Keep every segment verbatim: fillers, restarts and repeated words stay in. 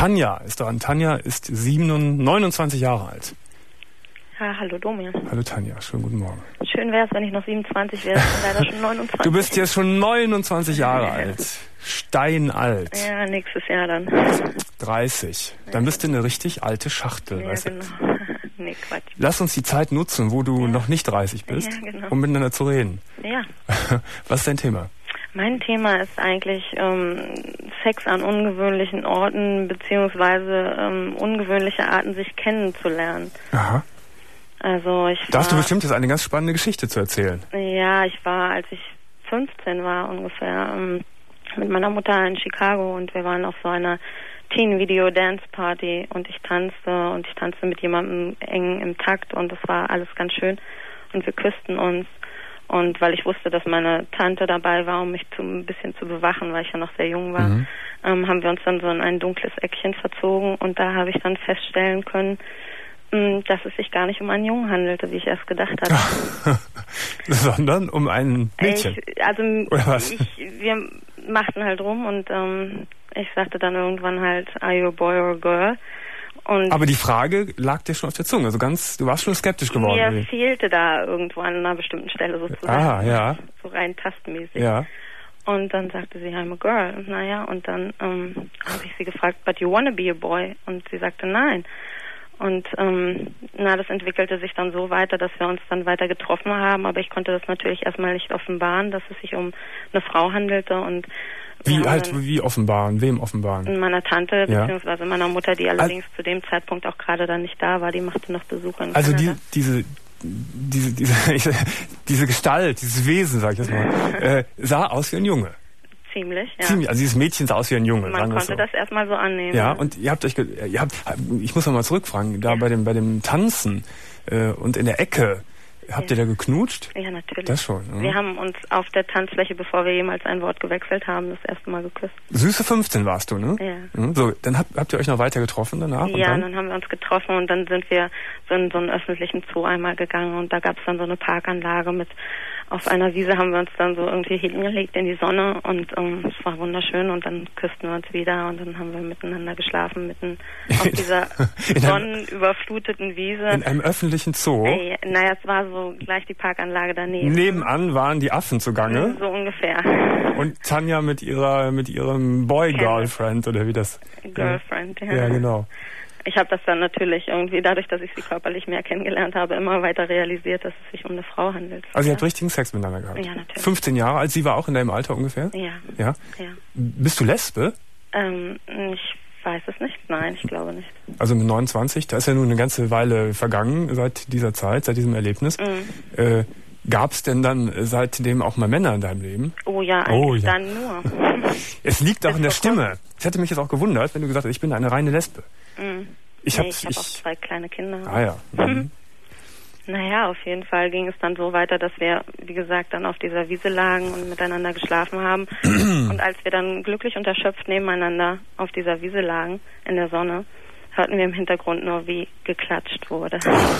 Tanja ist dran. Tanja ist siebenundzwanzig, neunundzwanzig Jahre alt. Ja, hallo Domian. Hallo Tanja, schönen guten Morgen. Schön wäre es, wenn ich noch siebenundzwanzig wäre, ich bin leider schon neunundzwanzig. Du bist jetzt schon neunundzwanzig Jahre alt. Steinalt. Ja, nächstes Jahr dann. dreißig. Dann bist du eine richtig alte Schachtel. Ja, weißt du? genau. Nee, Quatsch. Lass uns die Zeit nutzen, wo du ja. noch nicht dreißig bist, ja, genau. um miteinander zu reden. Ja. Was ist dein Thema? Mein Thema ist eigentlich ähm, Sex an ungewöhnlichen Orten, beziehungsweise ähm, ungewöhnliche Arten, sich kennenzulernen. Aha. Also ich war, Da hast du bestimmt jetzt eine ganz spannende Geschichte zu erzählen. Ja, ich war, als ich fünfzehn war ungefähr, ähm, mit meiner Mutter in Chicago und wir waren auf so einer Teen-Video-Dance-Party und ich tanzte und ich tanzte mit jemandem eng im Takt und das war alles ganz schön und wir küssten uns. Und weil ich wusste, dass meine Tante dabei war, um mich zu, ein bisschen zu bewachen, weil ich ja noch sehr jung war, mhm. ähm, haben wir uns dann so in ein dunkles Eckchen verzogen und da habe ich dann feststellen können, mh, dass es sich gar nicht um einen Jungen handelte, wie ich erst gedacht hatte. Sondern um ein Mädchen? Ich, also Oder was? Ich, wir machten halt rum und ähm, ich sagte dann irgendwann halt, are you a boy or a girl? Und aber die Frage lag dir schon auf der Zunge, also ganz, du warst schon skeptisch geworden. Mir wie? fehlte da irgendwo an einer bestimmten Stelle sozusagen. Ah, ja. So rein tastenmäßig. Ja. Und dann sagte sie, I'm a girl. Naja, und dann ähm, habe ich sie gefragt, but you wanna be a boy? Und sie sagte, nein. Und ähm, na, das entwickelte sich dann so weiter, dass wir uns dann weiter getroffen haben, aber ich konnte das natürlich erstmal nicht offenbaren, dass es sich um eine Frau handelte und Wie halt, wie offenbaren? Wem offenbaren? Meiner Tante, ja. beziehungsweise meiner Mutter, die allerdings Al- zu dem Zeitpunkt auch gerade dann nicht da war, die machte noch Besuch in Also Kanada. die, diese, diese, diese, diese Gestalt, dieses Wesen, sag ich jetzt mal, äh, sah aus wie ein Junge. Ziemlich, ja. Ziemlich, also dieses Mädchen sah aus wie ein Junge. Man konnte so. das erstmal so annehmen. Ja, und ihr habt euch, ge- ihr habt, ich muss noch mal zurückfragen, da ja. bei dem, bei dem Tanzen äh, und in der Ecke, habt ja. ihr da geknutscht? Ja, natürlich. Das schon. Ja. Wir haben uns auf der Tanzfläche, bevor wir jemals ein Wort gewechselt haben, das erste Mal geküsst. Süße fünfzehn warst du, ne? Ja. So, dann habt, habt ihr euch noch weiter getroffen danach? Ja, und dann? dann haben wir uns getroffen und dann sind wir so in so einen öffentlichen Zoo einmal gegangen und da gab es dann so eine Parkanlage mit, auf einer Wiese haben wir uns dann so irgendwie hingelegt in die Sonne und ähm, es war wunderschön und dann küssten wir uns wieder und dann haben wir miteinander geschlafen, mitten auf dieser sonnenüberfluteten Wiese. In einem öffentlichen Zoo? Ey, naja, es war so gleich die Parkanlage daneben. Nebenan waren die Affen zugange? So ungefähr. Und Tanja mit ihrer, mit ihrem Boy-Girlfriend oder wie das? Girlfriend, ja. Ja, genau. Ich habe das dann natürlich irgendwie, dadurch, dass ich sie körperlich mehr kennengelernt habe, immer weiter realisiert, dass es sich um eine Frau handelt. Also ihr habt richtigen Sex miteinander gehabt? Ja, natürlich. fünfzehn Jahre alt, sie war auch in deinem Alter ungefähr? Ja. Ja? Ja. Bist du Lesbe? Ähm, ich weiß es nicht, nein, ich glaube nicht. Also mit neunundzwanzig, da ist ja nun eine ganze Weile vergangen seit dieser Zeit, seit diesem Erlebnis. Mhm. Äh, Gab es denn dann seitdem auch mal Männer in deinem Leben? Oh ja, eigentlich oh, ja. dann nur. Es liegt auch in der Stimme. Es hätte mich jetzt auch gewundert, wenn du gesagt hättest, ich bin eine reine Lesbe. Mhm. Ich habe nee, ich hab auch zwei kleine Kinder. Ah ja. Mhm. Naja, auf jeden Fall ging es dann so weiter, dass wir, wie gesagt, dann auf dieser Wiese lagen und miteinander geschlafen haben. Und als wir dann glücklich und erschöpft nebeneinander auf dieser Wiese lagen, in der Sonne, hörten wir im Hintergrund nur, wie geklatscht wurde.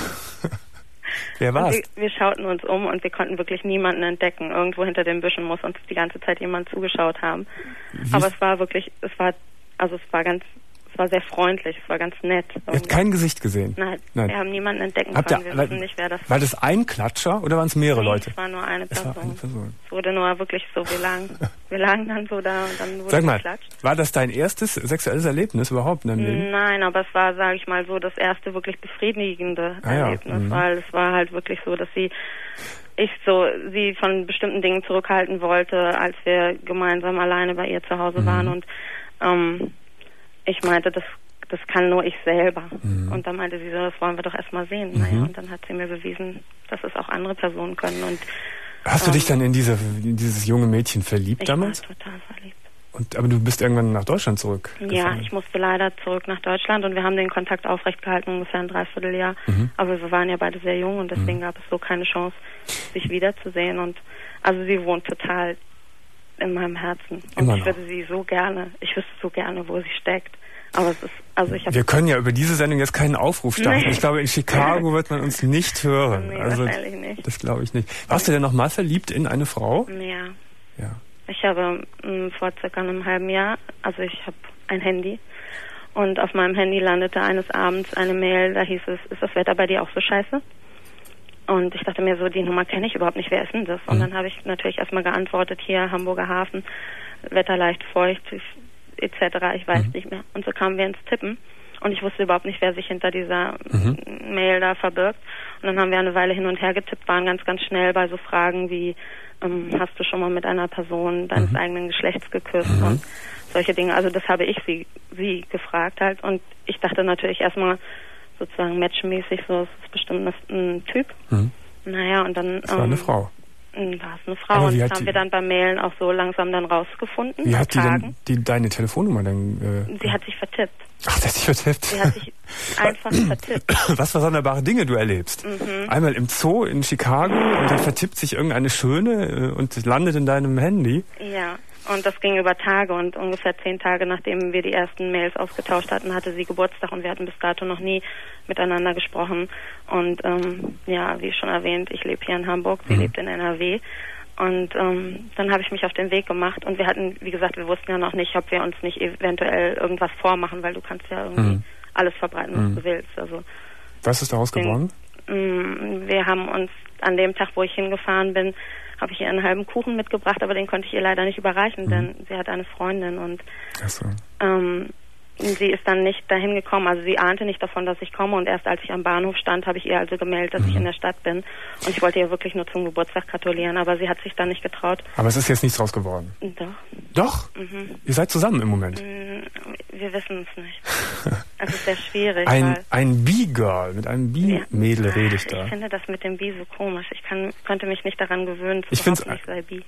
Wer war's? Wir, wir schauten uns um und wir konnten wirklich niemanden entdecken. Irgendwo hinter den Büschen muss uns die ganze Zeit jemand zugeschaut haben. Wie? Aber es war wirklich, es war, also es war ganz, es war sehr freundlich, es war ganz nett. Irgendwie. Ihr habt kein Gesicht gesehen? Nein, Nein. wir haben niemanden entdecken habt können. Ihr, wir war, wissen nicht, wer das war. War das ein Klatscher oder waren es mehrere nee, Leute? es war nur eine Person. Es war eine Person. Es wurde nur wirklich so, wir lagen, wir lagen dann so da und dann wurde Sag mal, geklatscht. War das dein erstes sexuelles Erlebnis überhaupt in deinem Leben? Nein, aber es war, sage ich mal so, das erste wirklich befriedigende ah, ja. Erlebnis, mhm. weil es war halt wirklich so, dass sie ich so sie von bestimmten Dingen zurückhalten wollte, als wir gemeinsam alleine bei ihr zu Hause mhm. waren und ähm, ich meinte, das das kann nur ich selber. Mhm. Und dann meinte sie so, das wollen wir doch erstmal sehen. Mhm. Naja, und dann hat sie mir bewiesen, dass es auch andere Personen können. Und hast du ähm, dich dann in diese in dieses junge Mädchen verliebt ich damals? Ich war total verliebt. Und, aber du bist irgendwann nach Deutschland zurück. Ja, ich musste leider zurück nach Deutschland und wir haben den Kontakt aufrecht gehalten, ungefähr ein Dreivierteljahr. Mhm. Aber wir waren ja beide sehr jung und deswegen mhm. gab es so keine Chance, sich wiederzusehen. Und also sie wohnt total in meinem Herzen. Und Immer ich würde sie so gerne, ich wüsste so gerne, wo sie steckt. Aber es ist, also ich habe. Wir können ja über diese Sendung jetzt keinen Aufruf starten. Nee. Ich glaube, in Chicago wird man uns nicht hören. Nee, also, wahrscheinlich nicht. Das glaube ich nicht. Warst du denn nochmal verliebt in eine Frau? Ja. Ja. Ich habe mh, vor circa einem halben Jahr, also ich habe ein Handy Und auf meinem Handy landete eines Abends eine Mail, da hieß es, ist das Wetter bei dir auch so scheiße? Und ich dachte mir so, die Nummer kenne ich überhaupt nicht, wer ist denn das? Und dann habe ich natürlich erstmal geantwortet, hier Hamburger Hafen, Wetter leicht feucht, et cetera, ich weiß mhm. nicht mehr. Und so kamen wir ins Tippen. Und ich wusste überhaupt nicht, wer sich hinter dieser mhm. Mail da verbirgt. Und dann haben wir eine Weile hin und her getippt, waren ganz, ganz schnell bei so Fragen wie, ähm, hast du schon mal mit einer Person deines mhm. eigenen Geschlechts geküsst mhm. und solche Dinge. Also das habe ich sie, sie gefragt halt. Und ich dachte natürlich erstmal sozusagen matchmäßig, so, das ist bestimmt ein Typ. Mhm. Naja, und dann... Das war ähm, eine Frau. War es eine Frau. Und das haben wir dann beim Mailen auch so langsam dann rausgefunden. Wie hat die denn die, deine Telefonnummer denn? Äh, sie hat sich vertippt. Ach, sie hat sich vertippt. Sie hat sich einfach vertippt. Was für sonderbare Dinge du erlebst. Mhm. Einmal im Zoo in Chicago und dann vertippt sich irgendeine Schöne und landet in deinem Handy. Ja. Und das ging über Tage und ungefähr zehn Tage, nachdem wir die ersten Mails ausgetauscht hatten, hatte sie Geburtstag und wir hatten bis dato noch nie miteinander gesprochen. Und ähm, ja, wie schon erwähnt, ich lebe hier in Hamburg, sie mhm. lebt in N R W. Und ähm, dann habe ich mich auf den Weg gemacht und wir hatten, wie gesagt, wir wussten ja noch nicht, ob wir uns nicht eventuell irgendwas vormachen, weil du kannst ja irgendwie mhm. alles verbreiten, was mhm. du willst. Also, was ist daraus geworden? Wir haben uns an dem Tag, wo ich hingefahren bin, habe ich ihr einen halben Kuchen mitgebracht, aber den konnte ich ihr leider nicht überreichen, mhm. denn sie hat eine Freundin und Ach so. ähm, sie ist dann nicht dahin gekommen, also sie ahnte nicht davon, dass ich komme und erst als ich am Bahnhof stand, habe ich ihr also gemeldet, dass mhm. ich in der Stadt bin und ich wollte ihr wirklich nur zum Geburtstag gratulieren, aber sie hat sich dann nicht getraut. Aber es ist jetzt nichts draus geworden? Doch. Doch? Mhm. Ihr seid zusammen im Moment? Wir wissen es nicht. Es ist sehr schwierig. Ein, ein B-Girl, mit einem B-Mädel ja. rede ich da. Ich finde das mit dem B so komisch. Ich kann, könnte mich nicht daran gewöhnen, zu ich behaupten, ich sei B.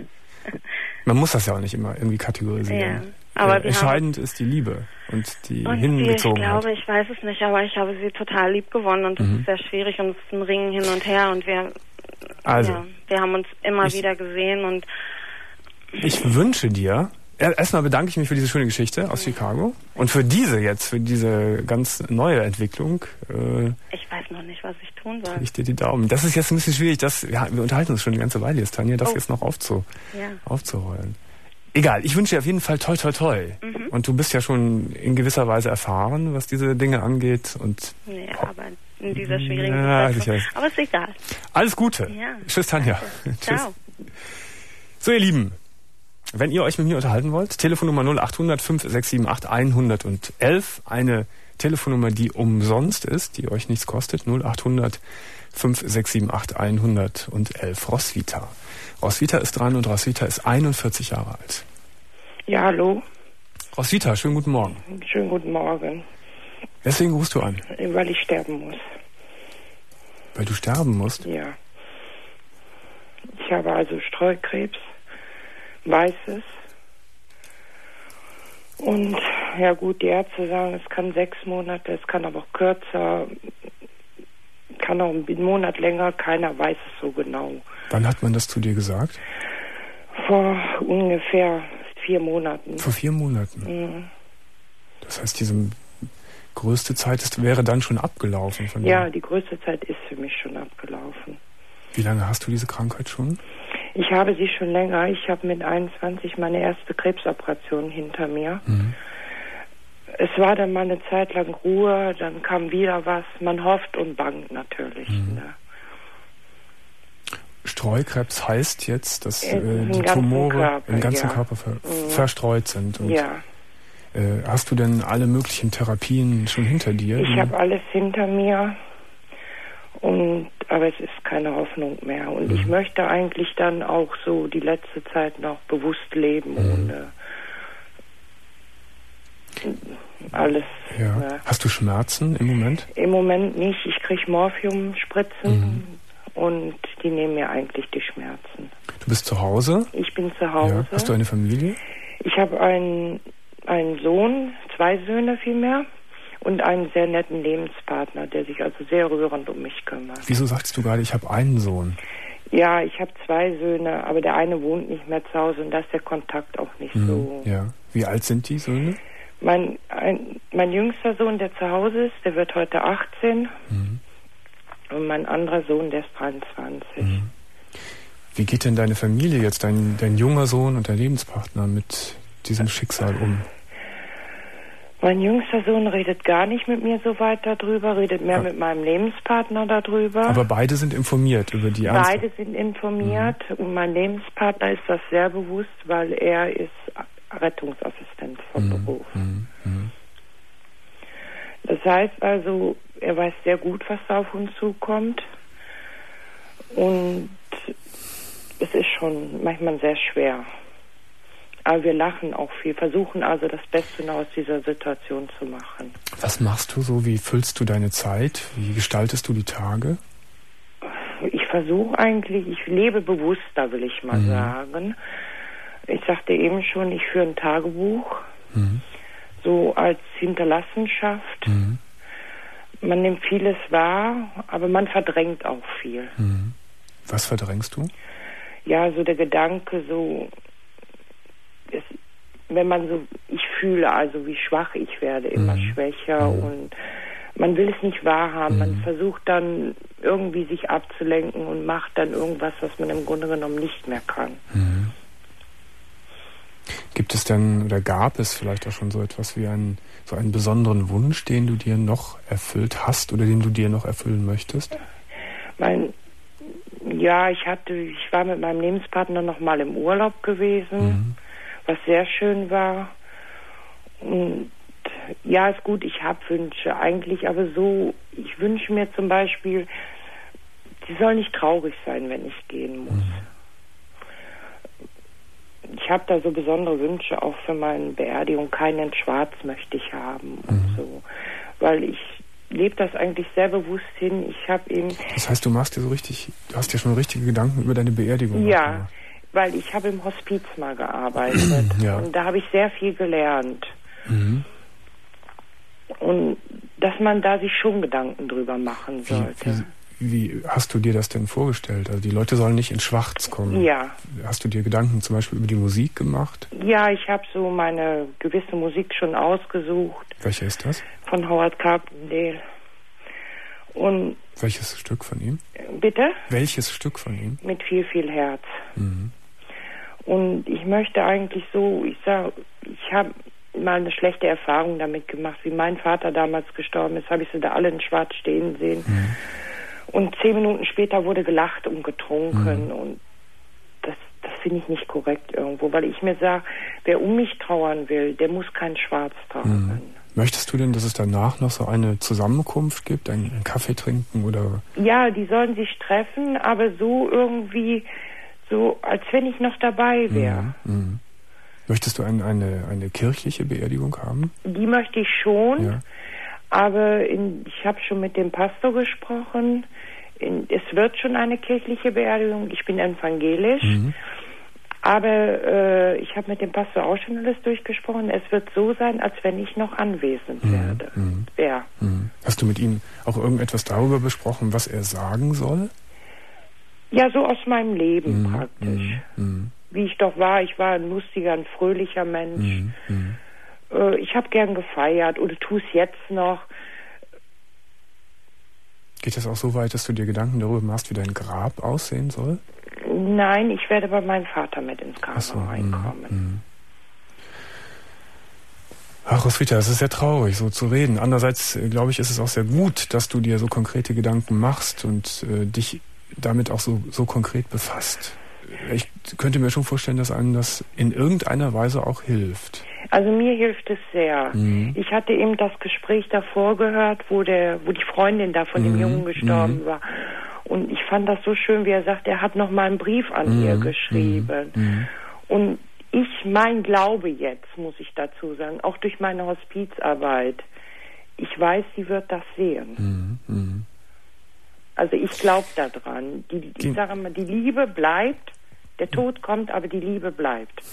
Man muss das ja auch nicht immer irgendwie kategorisieren. Ja, aber äh, entscheidend ist die Liebe und die und Hingezogenheit. Ich glaube, ich weiß es nicht, aber ich habe sie total lieb gewonnen und es mhm. ist sehr schwierig und es ist ein Ringen hin und her und wir, also, ja, wir haben uns immer ich, wieder gesehen und ich wünsche dir, erstmal bedanke ich mich für diese schöne Geschichte aus mhm. Chicago und für diese jetzt, für diese ganz neue Entwicklung. Äh, ich weiß noch nicht, was ich tun soll. Ich dir die Daumen. Das ist jetzt ein bisschen schwierig, das, ja, wir unterhalten uns schon eine ganze Weile jetzt, Tanja, das oh. jetzt noch aufzu, ja. aufzurollen. Egal, ich wünsche dir auf jeden Fall toi toi toi. Mhm. Und du bist ja schon in gewisser Weise erfahren, was diese Dinge angeht. Und nee, aber in dieser schwierigen ja, Situation. Aber ist egal. Alles Gute. Ja. Tschüss, Tanja. Tschüss. Ciao. So, ihr Lieben, wenn ihr euch mit mir unterhalten wollt, Telefonnummer null acht hundert fünf sechs sieben acht hundertelf, eine Telefonnummer, die umsonst ist, die euch nichts kostet, null acht hundert fünf sechs sieben acht hundertelf. Roswitha. Roswitha ist dran und Roswitha ist einundvierzig Jahre alt. Ja, hallo. Roswitha, schönen guten Morgen. Schönen guten Morgen. Weswegen rufst du an? Weil ich sterben muss. Weil du sterben musst? Ja. Ich habe also Streukrebs, weiß es. Und ja gut, die Ärzte sagen, es kann sechs Monate, es kann aber auch kürzer, kann auch einen Monat länger, keiner weiß es so genau. Wann hat man das zu dir gesagt? Vor ungefähr vier Monaten. Vor vier Monaten? Mhm. Das heißt, diese größte Zeit ist, wäre dann schon abgelaufen von dir? Ja, die größte Zeit ist für mich schon abgelaufen. Wie lange hast du diese Krankheit schon? Ich habe sie schon länger. Ich habe mit einundzwanzig meine erste Krebsoperation hinter mir. Mhm. Es war dann mal eine Zeit lang Ruhe, dann kam wieder was. Man hofft und bangt natürlich. Mhm. Ne? Streukrebs heißt jetzt, dass äh, die ganzen Tumore Körper, im ganzen ja. Körper ver mhm. verstreut sind. Und, ja. äh, hast du denn alle möglichen Therapien schon hinter dir? Ich habe alles hinter mir. Und, aber es ist keine Hoffnung mehr. Und mhm. ich möchte eigentlich dann auch so die letzte Zeit noch bewusst leben, mhm. ohne alles. Ja. Ne? Hast du Schmerzen im Moment? Im Moment nicht. Ich kriege Morphiumspritzen mhm. und die nehmen mir eigentlich die Schmerzen. Du bist zu Hause? Ich bin zu Hause. Ja. Hast du eine Familie? Ich habe einen, einen Sohn, zwei Söhne vielmehr. Und einen sehr netten Lebenspartner, der sich also sehr rührend um mich kümmert. Wieso sagst du gerade, ich habe einen Sohn? Ja, ich habe zwei Söhne, aber der eine wohnt nicht mehr zu Hause und da ist der Kontakt auch nicht mhm, so. Ja. Wie alt sind die Söhne? Mein, ein, mein jüngster Sohn, der zu Hause ist, der wird heute achtzehn. Mhm. Und mein anderer Sohn, der ist dreiundzwanzig. Mhm. Wie geht denn deine Familie jetzt, dein, dein junger Sohn und dein Lebenspartner mit diesem Schicksal um? Mein jüngster Sohn redet gar nicht mit mir so weit darüber, redet mehr ja. mit meinem Lebenspartner darüber. Aber beide sind informiert über die Ernst. Beide sind informiert mhm. und mein Lebenspartner ist das sehr bewusst, weil er ist Rettungsassistent von mhm. Beruf. Mhm. Das heißt also, er weiß sehr gut, was da auf uns zukommt. Und es ist schon manchmal sehr schwer. Aber wir lachen auch viel, versuchen also das Beste aus dieser Situation zu machen. Was machst du so? Wie füllst du deine Zeit? Wie gestaltest du die Tage? Ich versuche eigentlich, ich lebe bewusster, will ich mal mhm. sagen. Ich sagte eben schon, ich führe ein Tagebuch, mhm. so als Hinterlassenschaft. Mhm. Man nimmt vieles wahr, aber man verdrängt auch viel. Mhm. Was verdrängst du? Ja, so der Gedanke, so... Es, wenn man so, ich fühle also, wie schwach ich werde, immer mhm. schwächer mhm. und man will es nicht wahrhaben. Mhm. Man versucht dann irgendwie sich abzulenken und macht dann irgendwas, was man im Grunde genommen nicht mehr kann. Mhm. Gibt es denn oder gab es vielleicht auch schon so etwas wie einen, so einen besonderen Wunsch, den du dir noch erfüllt hast oder den du dir noch erfüllen möchtest? Mein, ja, ich hatte, ich war mit meinem Lebenspartner noch mal im Urlaub gewesen. Mhm. Was sehr schön war. Und ja, ist gut, ich habe Wünsche eigentlich, aber so, ich wünsche mir zum Beispiel, sie soll nicht traurig sein, wenn ich gehen muss. Mhm. Ich habe da so besondere Wünsche, auch für meine Beerdigung. Keinen in Schwarz möchte ich haben und mhm. so. Weil ich lebe das eigentlich sehr bewusst hin. Ich habe eben... Das heißt, du machst dir so richtig, du hast dir schon richtige Gedanken über deine Beerdigung ja. gemacht. Weil ich habe im Hospiz mal gearbeitet ja. und da habe ich sehr viel gelernt. Mhm. Und dass man da sich schon Gedanken drüber machen sollte. Wie, wie, wie hast du dir das denn vorgestellt? Also die Leute sollen nicht in Schwarz kommen. Ja. Hast du dir Gedanken zum Beispiel über die Musik gemacht? Ja, ich habe so meine gewisse Musik schon ausgesucht. Welche ist das? Von Howard Carpendale. Und welches Stück von ihm? Bitte? Welches Stück von ihm? Mit viel, viel Herz. Mhm. Und ich möchte eigentlich so, ich sage, ich habe mal eine schlechte Erfahrung damit gemacht, wie mein Vater damals gestorben ist, habe ich sie da alle in Schwarz stehen sehen. Mhm. Und zehn Minuten später wurde gelacht und getrunken. Mhm. Und das, das finde ich nicht korrekt irgendwo, weil ich mir sage, wer um mich trauern will, der muss kein Schwarz tragen. Mhm. Möchtest du denn, dass es danach noch so eine Zusammenkunft gibt, einen, einen Kaffee trinken oder? Ja, die sollen sich treffen, aber so irgendwie... so, als wenn ich noch dabei wäre. Mhm, mh. Möchtest du ein, eine, eine kirchliche Beerdigung haben? Die möchte ich schon, ja. aber in, ich habe schon mit dem Pastor gesprochen. In, es wird schon eine kirchliche Beerdigung. Ich bin evangelisch, mhm. aber äh, ich habe mit dem Pastor auch schon alles durchgesprochen. Es wird so sein, als wenn ich noch anwesend mhm. werde. Mhm. Ja. Mhm. Hast du mit ihm auch irgendetwas darüber besprochen, was er sagen soll? Ja, so aus meinem Leben mm, praktisch. Mm, mm. Wie ich doch war. Ich war ein lustiger, ein fröhlicher Mensch. Mm, mm. Äh, ich habe gern gefeiert oder tue es jetzt noch. Geht das auch so weit, dass du dir Gedanken darüber machst, wie dein Grab aussehen soll? Nein, ich werde bei meinem Vater mit ins Grab so, reinkommen. Mm, mm. Ach, Roswitha, es ist sehr traurig, so zu reden. Andererseits, äh, glaube ich, ist es auch sehr gut, dass du dir so konkrete Gedanken machst und äh, dich damit auch so, so konkret befasst. Ich könnte mir schon vorstellen, dass einem das in irgendeiner Weise auch hilft. Also mir hilft es sehr. Mhm. Ich hatte eben das Gespräch davor gehört, wo der, wo die Freundin da von mhm. dem Jungen gestorben mhm. war. Und ich fand das so schön, wie er sagt, er hat noch mal einen Brief an mhm. ihr geschrieben. Mhm. Und ich, mein Glaube jetzt, muss ich dazu sagen, auch durch meine Hospizarbeit, ich weiß, sie wird das sehen. Mhm. Mhm. Also ich glaube daran. Die, ich sage mal, die Liebe bleibt, der Tod kommt, aber die Liebe bleibt.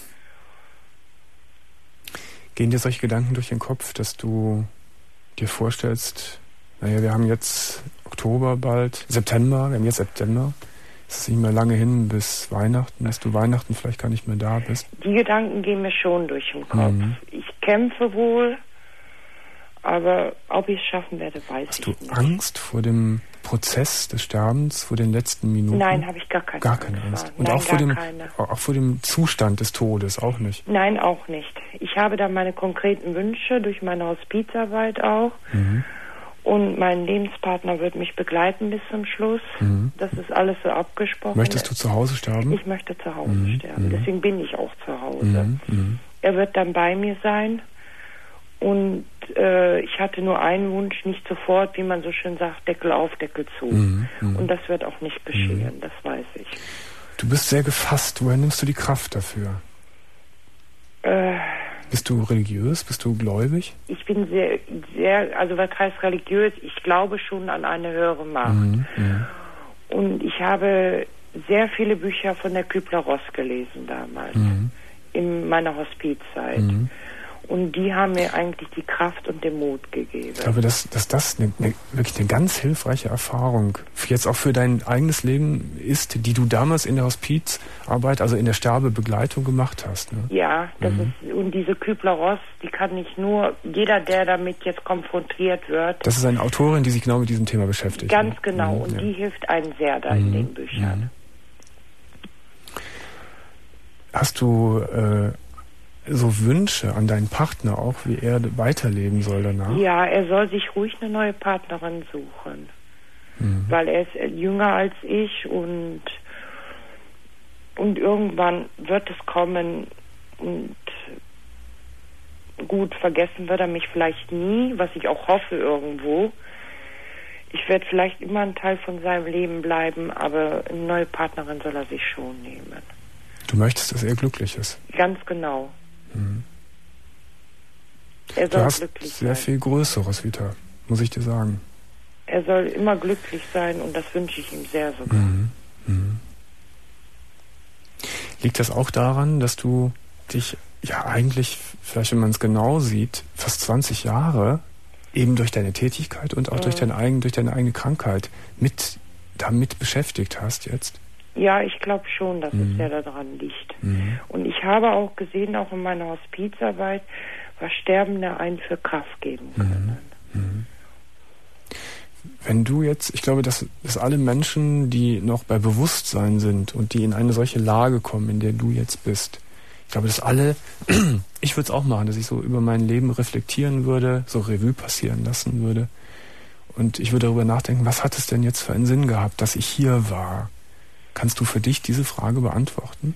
Gehen dir solche Gedanken durch den Kopf, dass du dir vorstellst, naja, wir haben jetzt Oktober bald, September, wir haben jetzt September, es ist nicht mehr lange hin bis Weihnachten, dass du Weihnachten vielleicht gar nicht mehr da bist? Die Gedanken gehen mir schon durch den Kopf. Mhm. Ich kämpfe wohl, aber ob ich es schaffen werde, weiß Hast ich du nicht. Angst vor dem Prozess des Sterbens, vor den letzten Minuten? Nein, habe ich gar keine gar Angst. Keine Angst. Und Nein, auch, vor dem, keine. auch vor dem Zustand des Todes, auch nicht? Nein, auch nicht. Ich habe da meine konkreten Wünsche durch meine Hospizarbeit auch. Mhm. Und mein Lebenspartner wird mich begleiten bis zum Schluss. Mhm. Das ist alles so abgesprochen. Möchtest du zu Hause sterben? Ich möchte zu Hause mhm. sterben. Mhm. Deswegen bin ich auch zu Hause. Mhm. Er wird dann bei mir sein. Und äh, ich hatte nur einen Wunsch, nicht sofort, wie man so schön sagt, Deckel auf, Deckel zu. Mhm. Und das wird auch nicht geschehen, mhm. das weiß ich. Du bist sehr gefasst. Woher nimmst du die Kraft dafür? Äh, Bist du religiös? Bist du gläubig? Ich bin sehr, sehr, also was heißt religiös? Ich glaube schon an eine höhere Macht. Mhm. Mhm. Und ich habe sehr viele Bücher von der Kübler-Ross gelesen damals, mhm. in meiner Hospizzeit. Mhm. Und die haben mir eigentlich die Kraft und den Mut gegeben. Ich glaube, dass, dass das eine, eine, wirklich eine ganz hilfreiche Erfahrung jetzt auch für dein eigenes Leben ist, die du damals in der Hospizarbeit, also in der Sterbebegleitung gemacht hast. Ne? Ja, das mhm. ist, und diese Kübler-Ross, die kann nicht nur, jeder, der damit jetzt konfrontiert wird. Das ist eine Autorin, die sich genau mit diesem Thema beschäftigt. Ganz ne? genau, mhm, und ja. die hilft einem sehr da in mhm. den Büchern. Mhm. Hast du äh, so Wünsche an deinen Partner auch, wie er weiterleben soll danach? Ja, er soll sich ruhig eine neue Partnerin suchen. Mhm. Weil er ist jünger als ich und, und irgendwann wird es kommen und gut, vergessen wird er mich vielleicht nie, was ich auch hoffe irgendwo. Ich werde vielleicht immer ein Teil von seinem Leben bleiben, aber eine neue Partnerin soll er sich schon nehmen. Du möchtest, dass er glücklich ist? Ganz genau. Mhm. Er soll du hast glücklich sehr sein. viel Größeres, Vita, muss ich dir sagen. Er soll immer glücklich sein und das wünsche ich ihm sehr sogar. Mhm. Mhm. Liegt das auch daran, dass du dich ja eigentlich, vielleicht wenn man es genau sieht, fast zwanzig Jahre eben durch deine Tätigkeit und auch mhm. durch, dein eigen, durch deine eigene Krankheit mit damit beschäftigt hast jetzt? Ja, ich glaube schon, dass mhm. es sehr daran liegt. Mhm. Und ich habe auch gesehen, auch in meiner Hospizarbeit, was Sterbende einen für Kraft geben können. Mhm. Wenn du jetzt, ich glaube, dass, dass alle Menschen, die noch bei Bewusstsein sind und die in eine solche Lage kommen, in der du jetzt bist, ich glaube, dass alle, ich würde es auch machen, dass ich so über mein Leben reflektieren würde, so Revue passieren lassen würde. Und ich würde darüber nachdenken, was hat es denn jetzt für einen Sinn gehabt, dass ich hier war? Kannst du für dich diese Frage beantworten?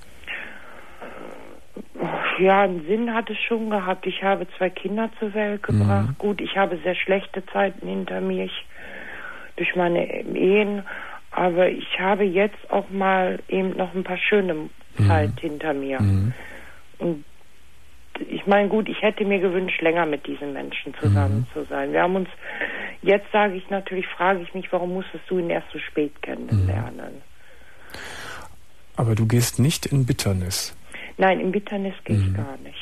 Ja, einen Sinn hat es schon gehabt. Ich habe zwei Kinder zur Welt gebracht. Mhm. Gut, ich habe sehr schlechte Zeiten hinter mir ich, durch meine Ehen. Aber ich habe jetzt auch mal eben noch ein paar schöne mhm. Zeit hinter mir. Mhm. Und ich meine, gut, ich hätte mir gewünscht, länger mit diesen Menschen zusammen mhm. zu sein. Wir haben uns, jetzt sage ich natürlich, frage ich mich, warum musstest du ihn erst so spät kennenlernen? Mhm. Aber du gehst nicht in Bitternis. Nein, in Bitternis gehe mhm. ich gar nicht.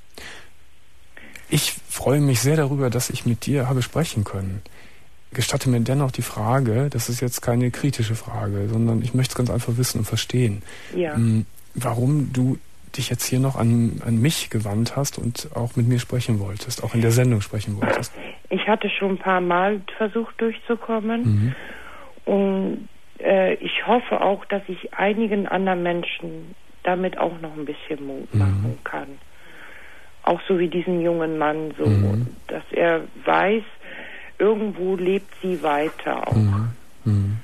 Ich freue mich sehr darüber, dass ich mit dir habe sprechen können. Gestatte mir dennoch die Frage, das ist jetzt keine kritische Frage, sondern ich möchte es ganz einfach wissen und verstehen. Ja. Warum du dich jetzt hier noch an, an mich gewandt hast und auch mit mir sprechen wolltest, auch in der Sendung sprechen wolltest. Ich hatte schon ein paar Mal versucht durchzukommen mhm. und ich hoffe auch, dass ich einigen anderen Menschen damit auch noch ein bisschen Mut mhm. machen kann. Auch so wie diesen jungen Mann, so, mhm. dass er weiß, irgendwo lebt sie weiter auch. Mhm. Mhm.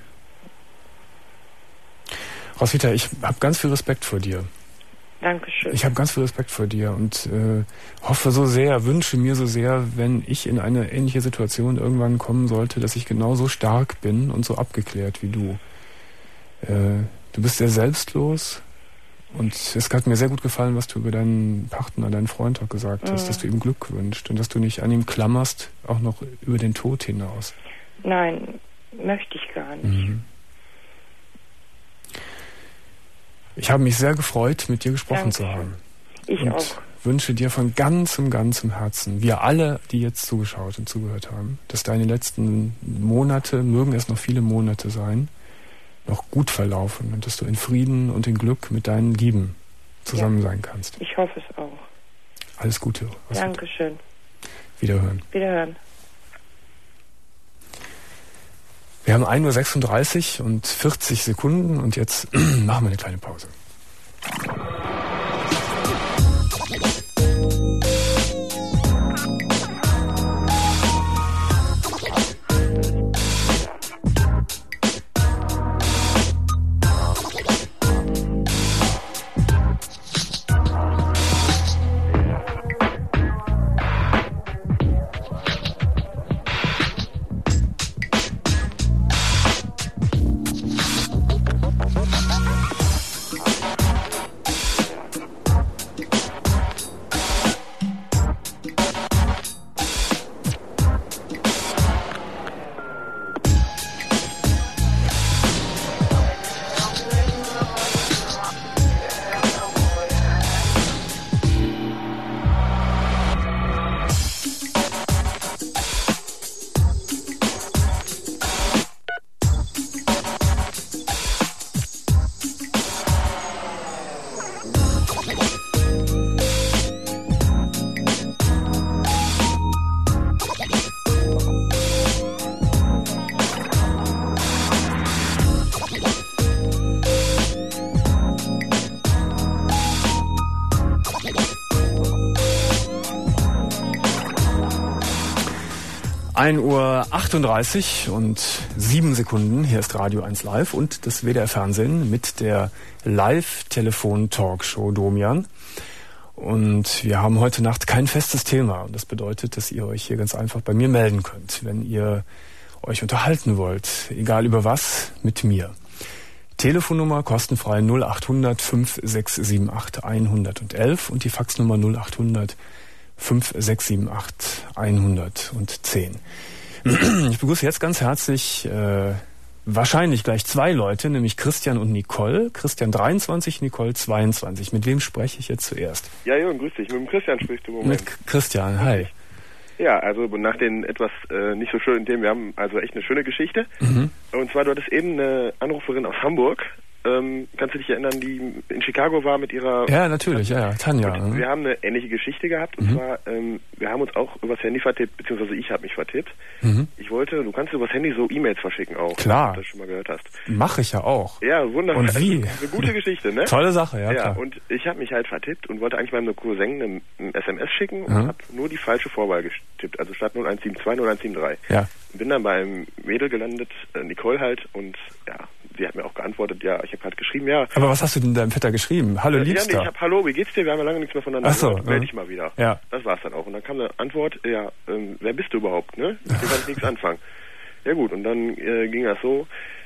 Roswitha, ich habe ganz viel Respekt vor dir. Dankeschön. Ich habe ganz viel Respekt vor dir und äh, hoffe so sehr, wünsche mir so sehr, wenn ich in eine ähnliche Situation irgendwann kommen sollte, dass ich genauso stark bin und so abgeklärt wie du. Äh, du bist sehr selbstlos und es hat mir sehr gut gefallen, was du über deinen Partner, deinen Freund auch gesagt hast, mhm. dass du ihm Glück wünschst und dass du nicht an ihm klammerst, auch noch über den Tod hinaus. Nein, möchte ich gar nicht. Mhm. Ich habe mich sehr gefreut, mit dir gesprochen Danke. zu haben. Ich und auch. wünsche dir von ganzem, ganzem Herzen, wir alle, die jetzt zugeschaut und zugehört haben, dass deine letzten Monate, mögen es noch viele Monate sein, noch gut verlaufen und dass du in Frieden und in Glück mit deinen Lieben zusammen ja. sein kannst. Ich hoffe es auch. Alles Gute. Dankeschön. Wiederhören. Wiederhören. Wir haben ein Uhr sechsunddreißig und vierzig Sekunden und jetzt machen wir eine kleine Pause. ein Uhr achtunddreißig und sieben Sekunden. Hier ist Radio eins Live und das W D R Fernsehen mit der Live-Telefon-Talkshow Domian. Und wir haben heute Nacht kein festes Thema. Und das bedeutet, dass ihr euch hier ganz einfach bei mir melden könnt, wenn ihr euch unterhalten wollt. Egal über was, mit mir. Telefonnummer kostenfrei null achthundert fünf sechs sieben acht hundertelf und die Faxnummer null achthundert fünf sechs sieben acht hundertzehn. Ich begrüße jetzt ganz herzlich äh, wahrscheinlich gleich zwei Leute, nämlich Christian und Nicole. Christian dreiundzwanzig, Nicole zweiundzwanzig. Mit wem spreche ich jetzt zuerst? Ja, Jürgen, grüß dich. Mit dem Christian sprichst du im Moment. Mit Christian, hi. Ja, also nach den etwas äh, nicht so schönen Themen, wir haben also echt eine schöne Geschichte. Mhm. Und zwar, du hattest eben eine Anruferin aus Hamburg. Ähm, kannst du dich erinnern, die in Chicago war mit ihrer... Ja, natürlich, ja, ja. Tanja. Und wir haben eine ähnliche Geschichte gehabt. Und mhm. zwar, ähm, wir haben uns auch übers Handy vertippt, beziehungsweise ich habe mich vertippt. Mhm. Ich wollte, du kannst übers Handy so E-Mails verschicken auch. Klar. Wenn du das schon mal gehört hast. Mache ich ja auch. Ja, wunderbar. Und wie? Eine gute Geschichte, ne? Tolle Sache, ja, ja klar. Und ich habe mich halt vertippt und wollte eigentlich meinem Cousin eine, eine S M S schicken und mhm. habe nur die falsche Vorwahl getippt. Also statt null eins sieben zwei, null eins sieben drei. Ja. Bin dann bei einem Mädel gelandet, äh, Nicole halt, und ja, sie hat mir auch geantwortet, ja, ich habe halt geschrieben, ja. Aber was hast du denn deinem Vetter geschrieben? Hallo, äh, Liebster. Ja, nee, ich habe, hallo, wie geht's dir? Wir haben ja lange nichts mehr voneinander Ach so, gehört. Melde äh. dich mal wieder. Ja. Das war's dann auch. Und dann kam eine Antwort, ja, ähm, wer bist du überhaupt, ne? Mit dem kann ich nichts anfangen. Ja gut, und dann äh, ging das so,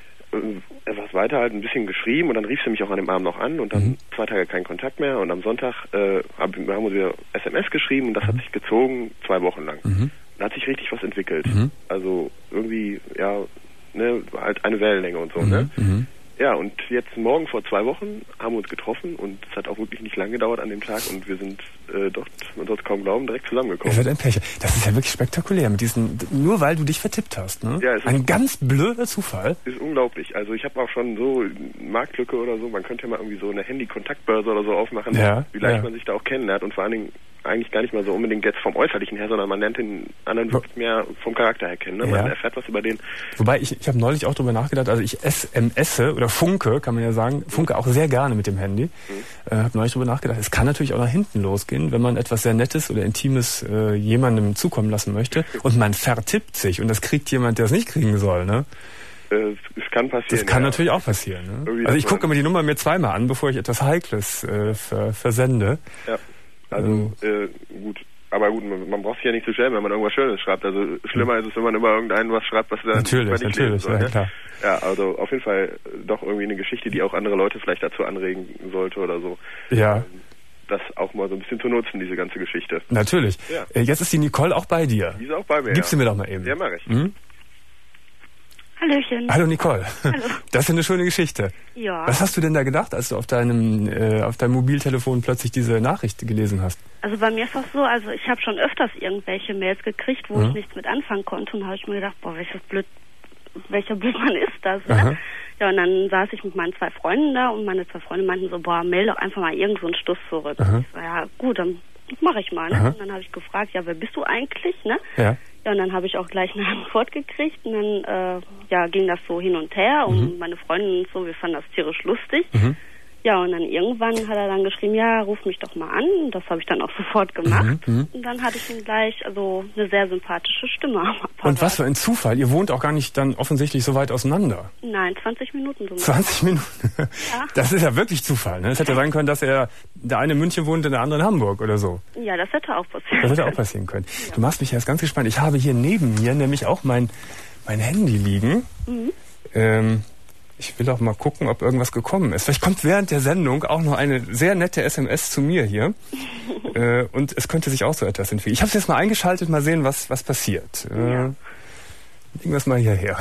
äh, etwas weiter halt ein bisschen geschrieben und dann rief sie mich auch an dem Abend noch an und dann mhm. zwei Tage kein Kontakt mehr und am Sonntag äh, hab, haben wir wieder S M S geschrieben und das mhm. hat sich gezogen zwei Wochen lang. Mhm. Da hat sich richtig was entwickelt. Mhm. Also irgendwie, ja, ne, halt eine Wellenlänge und so, mhm. ne? Mhm. Ja, und jetzt morgen vor zwei Wochen haben wir uns getroffen und es hat auch wirklich nicht lange gedauert an dem Tag und wir sind äh, doch, man soll es kaum glauben, direkt zusammengekommen. Es wird ein Pech. Das ist ja wirklich spektakulär mit diesen, nur weil du dich vertippt hast, ne? Ja, es ein ist ganz blöder Zufall. Ist unglaublich. Also ich habe auch schon so Marktlücke oder so, man könnte ja mal irgendwie so eine Handy-Kontaktbörse oder so aufmachen, ja, wie leicht ja. man sich da auch kennenlernt und vor allen Dingen eigentlich gar nicht mal so unbedingt jetzt vom Äußerlichen her, sondern man lernt den anderen wirklich mehr vom Charakter her kennen. Ne? Man ja. erfährt was über den. Wobei, ich, ich habe neulich auch drüber nachgedacht, also ich S M S-e oder funke, kann man ja sagen, funke auch sehr gerne mit dem Handy. Mhm. Äh, habe neulich drüber nachgedacht, es kann natürlich auch nach hinten losgehen, wenn man etwas sehr Nettes oder Intimes äh, jemandem zukommen lassen möchte und man vertippt sich und das kriegt jemand, der es nicht kriegen soll, ne? Es, es kann passieren. Das kann ja. natürlich auch passieren. Ne? Also ich gucke mir die Nummer mir zweimal an, bevor ich etwas Heikles äh, ver versende. Ja, also äh, gut. Aber gut, man, man braucht sich ja nicht zu schämen, wenn man irgendwas Schönes schreibt. Also schlimmer ist es, wenn man immer irgendeinem was schreibt, was dann natürlich, nicht natürlich, lesen soll, ja, ne? klar. Ja, also auf jeden Fall doch irgendwie eine Geschichte, die auch andere Leute vielleicht dazu anregen sollte oder so. Ja. Ähm, das auch mal so ein bisschen zu nutzen, diese ganze Geschichte. Natürlich. Ja. Jetzt ist die Nicole auch bei dir. Die ist auch bei mir, Gib sie ja. mir doch mal eben. Ja, mach ich. Mhm. Hallöchen. Hallo Nicole. Hallo. Das ist ja eine schöne Geschichte. Ja. Was hast du denn da gedacht, als du auf deinem äh, auf deinem Mobiltelefon plötzlich diese Nachricht gelesen hast? Also bei mir ist das so, also ich habe schon öfters irgendwelche Mails gekriegt, wo mhm. ich nichts mit anfangen konnte und habe ich mir gedacht, boah, welches blöd, welcher Blödmann ist das, ne? Ja, und dann saß ich mit meinen zwei Freunden da und meine zwei Freunde meinten so, boah, mail doch einfach mal irgend so einen Stuss zurück. Aha. Ich so, ja gut, dann mache ich mal, ne? Aha. Und dann habe ich gefragt, ja, wer bist du eigentlich, ne? Ja. Ja, und dann habe ich auch gleich eine Antwort gekriegt und dann äh, ja, ging das so hin und her und Mhm. meine Freundin und so, wir fanden das tierisch lustig. Mhm. Ja, und dann irgendwann hat er dann geschrieben, ja, ruf mich doch mal an. Das habe ich dann auch sofort gemacht. Mhm. Und dann hatte ich ihn gleich, also eine sehr sympathische Stimme am Apparat. Und was für ein Zufall. Ihr wohnt auch gar nicht dann offensichtlich so weit auseinander. Nein, zwanzig Minuten so. zwanzig Minuten. Ja. Das ist ja wirklich Zufall. Ne? Es hätte ja sein können, dass er der eine in München wohnt und der andere in Hamburg oder so. Ja, das hätte auch passieren Das hätte können. auch passieren können. Du machst mich jetzt ganz gespannt. Ich habe hier neben mir nämlich auch mein, mein Handy liegen. Mhm. Ähm, ich will auch mal gucken, ob irgendwas gekommen ist. Vielleicht kommt während der Sendung auch noch eine sehr nette S M S zu mir hier. äh, und es könnte sich auch so etwas entwickeln. Ich habe es jetzt mal eingeschaltet, mal sehen, was, was passiert. Äh, Ja. Legen wir es mal hierher.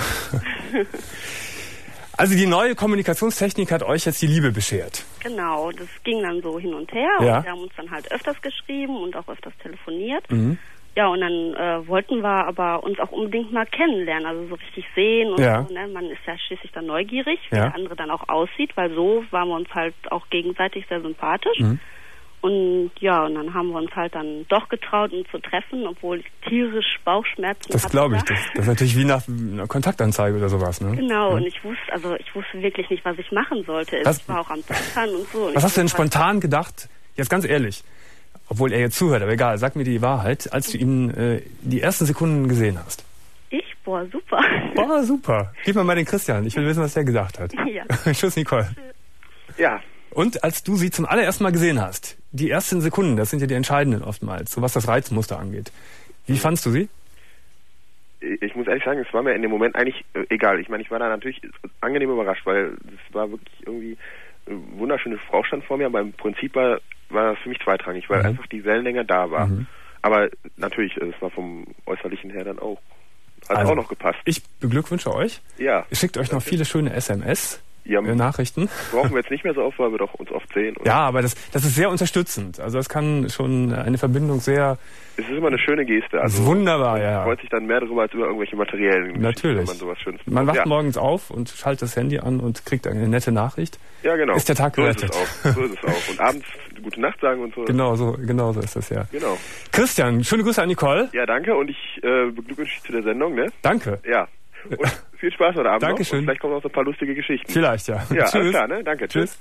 Also die neue Kommunikationstechnik hat euch jetzt die Liebe beschert. Genau, das ging dann so hin und her. Ja. Und wir haben uns dann halt öfters geschrieben und auch öfters telefoniert. Mhm. Ja, und dann äh, wollten wir aber uns auch unbedingt mal kennenlernen, also so richtig sehen und Ja. so, ne? Man ist ja schließlich dann neugierig, wie Ja. der andere dann auch aussieht, weil so waren wir uns halt auch gegenseitig sehr sympathisch. Mhm. Und ja, und dann haben wir uns halt dann doch getraut, uns zu treffen, obwohl ich tierisch Bauchschmerzen Das hatte. glaube ich. da. Das, das ist natürlich wie nach einer Kontaktanzeige oder sowas. Ne? Genau, Ja. und ich wusste, also ich wusste wirklich nicht, was ich machen sollte. Was- Ich war auch am Zittern und so. Und Was ich hast du denn wusste halt- spontan gedacht? Jetzt ganz ehrlich. Obwohl er jetzt zuhört, aber egal, sag mir die Wahrheit, als du ihn äh, die ersten Sekunden gesehen hast. Ich? Boah, super. Boah, super. Gib mir mal den Christian. Ich will wissen, was der gesagt hat. Ja. Tschüss, Nicole. Ja, Und als du sie zum allerersten Mal gesehen hast, die ersten Sekunden, das sind ja die entscheidenden oftmals, so was das Reizmuster angeht. Wie fandst du sie? ich muss ehrlich sagen, es war mir in dem Moment eigentlich äh, egal. Ich meine, ich war da natürlich angenehm überrascht, weil es war wirklich irgendwie eine wunderschöne Frau stand vor mir, aber im Prinzip war, war das für mich zweitrangig, weil Mhm. einfach die Wellenlänge da war. Mhm. Aber natürlich, es war vom Äußerlichen her dann auch, hat Also, auch noch gepasst. Ich beglückwünsche euch. Ja. Ihr schickt euch noch viele schöne S M S. Ja, äh, Nachrichten. brauchen wir jetzt nicht mehr so oft, weil wir doch uns oft sehen. Oder? Ja, aber das, das ist sehr unterstützend. Also es kann schon eine Verbindung sehr... Es ist immer eine schöne Geste. Das Also ist wunderbar, ja. man freut sich dann mehr darüber als über irgendwelche materiellen Geschichten, Natürlich. wenn man sowas Schönes Man wacht ja. morgens auf und schaltet das Handy an und kriegt eine nette Nachricht. Ja, genau. Ist der Tag so ist gerettet. es auch. So ist es auch. Und abends gute Nacht sagen und so. Genau so, genau so ist das, ja. Genau. Christian, schöne Grüße an Nicole. Ja, danke und ich äh, beglückwünsche dich zu der Sendung, ne? Danke. Ja. Und viel Spaß heute Abend Dankeschön. noch. Und vielleicht kommen noch so ein paar lustige Geschichten. Vielleicht, ja. Ja, Tschüss. alles klar, ne? Danke. Tschüss.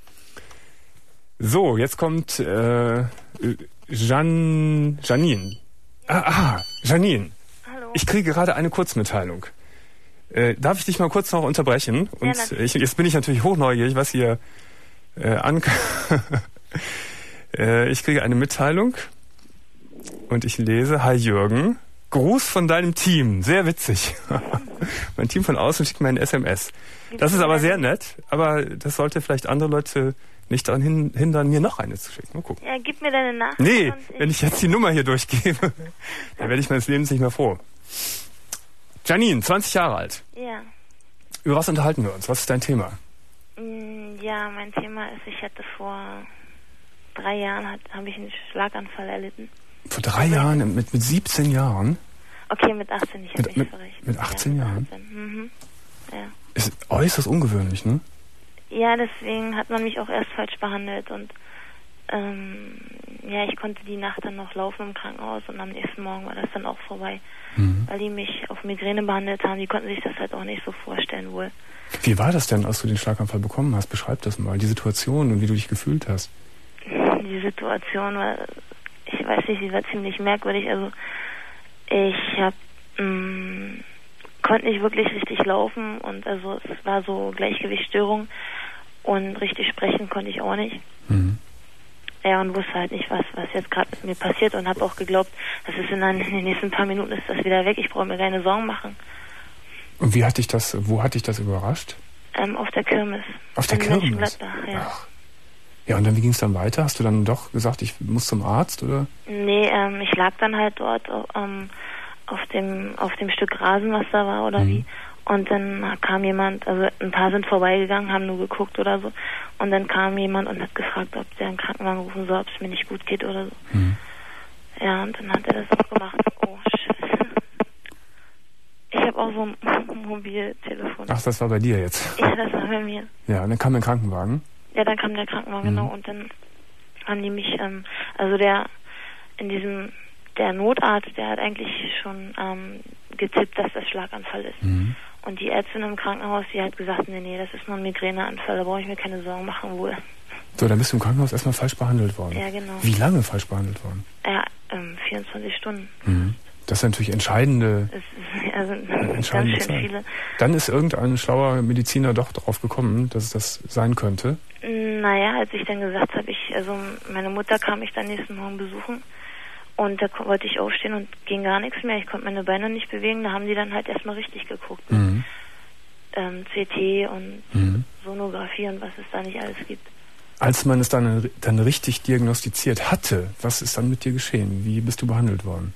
So, jetzt kommt äh, Jan, Janine. Ah, ah, Janine. Hallo. Ich kriege gerade eine Kurzmitteilung. Äh, darf ich dich mal kurz noch unterbrechen? Und natürlich. ich, jetzt bin ich natürlich hochneugierig, was hier äh, an. äh, ich kriege eine Mitteilung und ich lese: Hi Jürgen, Gruß von deinem Team. Sehr witzig. Mein Team von außen schickt mir ein S M S. Das ist aber sehr nett, aber das sollte vielleicht andere Leute nicht daran hin, hindern, mir noch eine zu schicken. Mal gucken. Ja, gib mir deine Nachricht. Nee, und ich wenn ich jetzt die Nummer hier durchgebe, dann werde ich meines Lebens nicht mehr froh. Janine, zwanzig Jahre alt. Ja. Über was unterhalten wir uns? Was ist dein Thema? Mm, Ja, mein Thema ist, ich hatte vor drei Jahren, hat- habe ich einen Schlaganfall erlitten. Vor drei Jahren, mit, mit siebzehn Jahren? Okay, mit achtzehn, ich habe Mit- mich mit- verrechnet. mit achtzehn ja, Jahren? achtzehn. Mhm. Ja. Ist äußerst ungewöhnlich, ne? Ja, deswegen hat man mich auch erst falsch behandelt und ähm, ja, ich konnte die Nacht dann noch laufen im Krankenhaus und am nächsten Morgen war das dann auch vorbei, Mhm. weil die mich auf Migräne behandelt haben. Die konnten sich das halt auch nicht so vorstellen wohl. Wie war das denn, als du den Schlaganfall bekommen hast? Beschreib das mal, die Situation und wie du dich gefühlt hast. Die Situation war, ich weiß nicht, sie war ziemlich merkwürdig. Also ich hab, mh, konnte nicht wirklich richtig laufen und also es war so Gleichgewichtsstörung und richtig sprechen konnte ich auch nicht. Mhm. Ja, und wusste halt nicht, was, was jetzt gerade mit mir passiert und habe auch geglaubt, das ist in, den- in den nächsten paar Minuten ist das wieder weg. Ich brauche mir keine Sorgen machen. Und wie hat dich das, wo hat dich das überrascht? Ähm, auf der Kirmes. Auf der in Kirmes? Mönchengladbach, ja. Ach. Ja, und dann, wie ging es dann weiter? Hast du dann doch gesagt, ich muss zum Arzt, oder? Nee, ähm, ich lag dann halt dort ähm, auf dem auf dem Stück Rasen, was da war, oder Mhm. wie. Und dann kam jemand, also ein paar sind vorbeigegangen, haben nur geguckt oder so. Und dann kam jemand und hat gefragt, ob der einen Krankenwagen rufen soll, ob es mir nicht gut geht oder so. Mhm. Ja, und dann hat er das auch gemacht. Oh, scheiße. Ich habe auch so ein Mobiltelefon. Ach, das war bei dir jetzt. Ja, das war bei mir. Ja, und dann kam ein Krankenwagen. Ja, dann kam der Krankenwagen, Mhm. genau. Und dann haben die mich, ähm, also der, in diesem der Notarzt, der hat eigentlich schon ähm, getippt, dass das Schlaganfall ist. Mhm. Und die Ärztin im Krankenhaus, die hat gesagt, nee, nee, das ist nur ein Migräneanfall, da brauche ich mir keine Sorgen machen wohl. So, dann bist du im Krankenhaus erstmal falsch behandelt worden. Ja, genau. Wie lange falsch behandelt worden? Ja, ähm, vierundzwanzig Stunden. Mhm. Das sind natürlich entscheidende, Es ist, also, entscheidende ganz schön Zeit. viele. Dann ist irgendein schlauer Mediziner doch drauf gekommen, dass es das sein könnte. Naja, als ich dann gesagt habe, ich, also meine Mutter kam mich dann nächsten Morgen besuchen und da ko- wollte ich aufstehen und ging gar nichts mehr. Ich konnte meine Beine nicht bewegen. Da haben die dann halt erstmal richtig geguckt. Mhm. Ähm, C T und Mhm. Sonographie und was es da nicht alles gibt. Als man es dann, dann richtig diagnostiziert hatte, was ist dann mit dir geschehen? Wie bist du behandelt worden?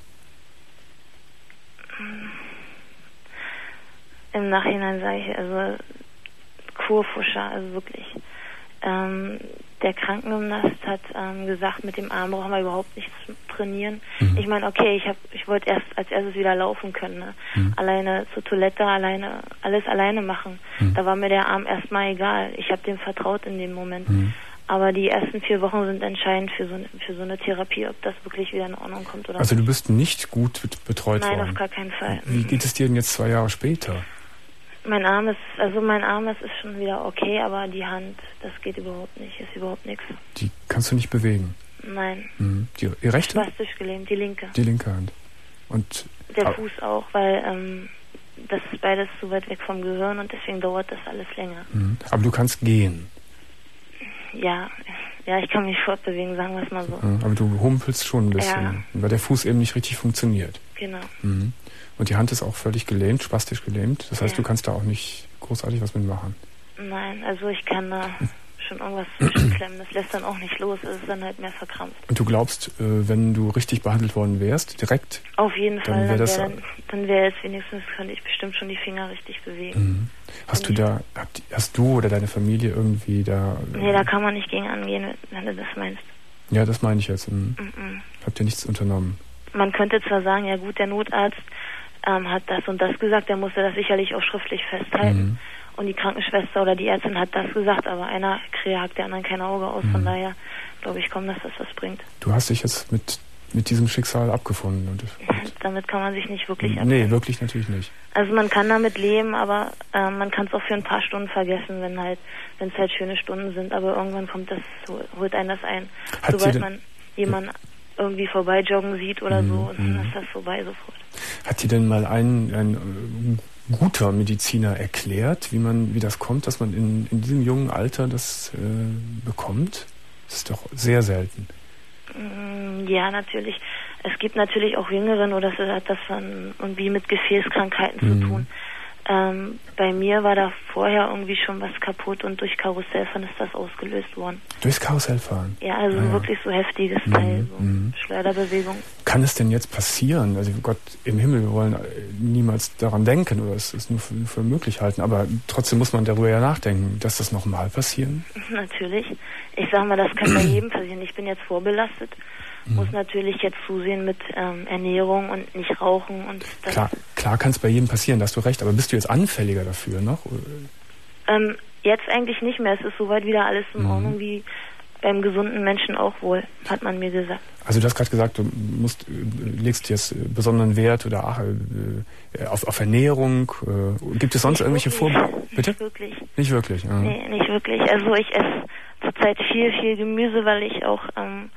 Im Nachhinein sage ich, also Kurfuscher, also wirklich. Ähm, der Krankengymnast hat ähm, gesagt, mit dem Arm brauchen wir überhaupt nichts trainieren. Mhm. Ich meine, okay, ich hab, ich wollte erst als erstes wieder laufen können, ne? Mhm. Alleine zur Toilette, alleine, alles alleine machen. Mhm. Da war mir der Arm erstmal egal. Ich habe dem vertraut in dem Moment. Mhm. Aber die ersten vier Wochen sind entscheidend für so, eine, für so eine Therapie, ob das wirklich wieder in Ordnung kommt oder Also nicht. du bist nicht gut betreut Nein, worden? auf gar keinen Fall. Wie geht es dir denn jetzt zwei Jahre später? Mein Arm ist, also mein Arm ist, ist schon wieder okay, aber die Hand, das geht überhaupt nicht, ist überhaupt nichts. Die kannst du nicht bewegen? Nein. Mhm. Die, die rechte? Spastisch gelähmt, die linke. Die linke Hand. Und Der ah, Fuß auch, weil ähm, das ist beides zu weit weg vom Gehirn und deswegen dauert das alles länger. mhm. Aber du kannst gehen. Ja, ja, ich kann mich fortbewegen, sagen wir es mal so. Mhm. Aber du humpelst schon ein bisschen, Ja. weil der Fuß eben nicht richtig funktioniert. Genau. Mhm. Und die Hand ist auch völlig gelähmt, spastisch gelähmt. Das heißt, Ja. du kannst da auch nicht großartig was mitmachen. Nein, also ich kann da schon irgendwas zwischenklemmen. Das lässt dann auch nicht los, es ist dann halt mehr verkrampft. Und du glaubst, äh, wenn du richtig behandelt worden wärst, direkt? Auf jeden Dann Fall, wär dann das- wäre dann, dann wär jetzt wenigstens, könnte ich bestimmt schon die Finger richtig bewegen. Mhm. Hast du da, habt, hast du oder deine Familie irgendwie da... äh, Nee, da kann man nicht gegen angehen, wenn du das meinst. Ja, das meine ich jetzt. Mhm. Mhm. Habt ihr nichts unternommen? Man könnte zwar sagen, ja gut, der Notarzt ähm, hat das und das gesagt, der musste das sicherlich auch schriftlich festhalten. Mhm. Und die Krankenschwester oder die Ärztin hat das gesagt, aber einer hakt der anderen kein Auge aus. Von Mhm. daher glaube ich kaum, dass das was bringt. Du hast dich jetzt mit, mit diesem Schicksal abgefunden. Und, Damit kann man sich nicht wirklich nee, abfinden. wirklich natürlich nicht. Also man kann damit leben, aber äh, man kann es auch für ein paar Stunden vergessen, wenn halt, wenn es halt schöne Stunden sind. Aber irgendwann kommt das, holt einen das ein. Hat sie Sobald denn- man jemanden irgendwie vorbeijoggen sieht oder Mhm, so, und mhm. dann ist das vorbei sofort. Hat dir denn mal ein, ein äh, guter Mediziner erklärt, wie man, wie das kommt, dass man in, in diesem jungen Alter das äh, bekommt? Das ist doch sehr selten. Mm, Ja, natürlich. Es gibt natürlich auch Jüngeren oder das hat das dann irgendwie mit Gefäßkrankheiten Mhm. zu tun. Ähm, bei mir war da vorher irgendwie schon was kaputt und durch Karussellfahren ist das ausgelöst worden. Durchs Karussell fahren. Ja, also Ah, ja. wirklich so heftiges Mhm, Teil, so mhm. Schleuderbewegung. Kann es denn jetzt passieren? Also Gott im Himmel, wir wollen äh, niemals daran denken oder es ist nur für, für möglich halten, aber trotzdem muss man darüber ja nachdenken, dass das nochmal passieren. Natürlich. Ich sage mal, das kann bei jedem passieren. Ich bin jetzt vorbelastet, muss natürlich jetzt zusehen mit ähm, Ernährung und nicht rauchen und das. Klar, klar kann es bei jedem passieren, da hast du recht, aber bist du jetzt anfälliger dafür noch? Ähm, jetzt eigentlich nicht mehr. Es ist soweit wieder alles in Mhm. Ordnung, wie beim gesunden Menschen auch wohl, hat man mir gesagt. Also du hast gerade gesagt, du musst, äh, legst jetzt äh, besonderen Wert oder ach, äh, auf, auf Ernährung. Äh, gibt es sonst Nicht irgendwelche wirklich. Vorbilder? Bitte? Nicht wirklich. Nicht wirklich. Ja. Nee, nicht wirklich. Also ich esse zurzeit viel, viel Gemüse, weil ich auch ähm,